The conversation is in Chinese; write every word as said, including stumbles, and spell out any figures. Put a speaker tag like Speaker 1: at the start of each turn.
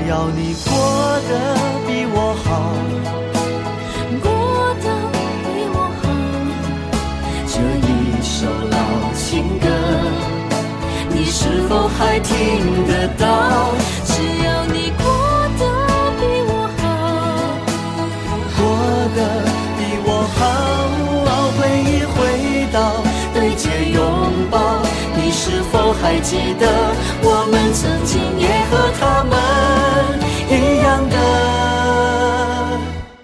Speaker 1: 要你过得比我好，
Speaker 2: 过得比我好。
Speaker 1: 这一首老情歌，你是否还听得到？
Speaker 2: 只要你过得比我好，
Speaker 1: 过得比我好，回忆回到对街拥抱，你是否还记得我们曾经也和他们一样的